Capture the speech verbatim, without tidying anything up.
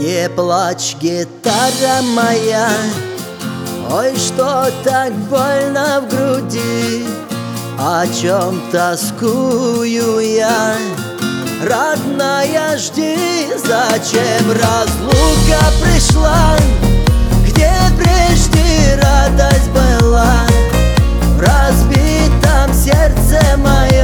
Не плачь, гитара моя, ой, что так больно в груди, о чем тоскую я, родная, жди. Зачем разлука пришла, где прежде радость была? В разбитом сердце моем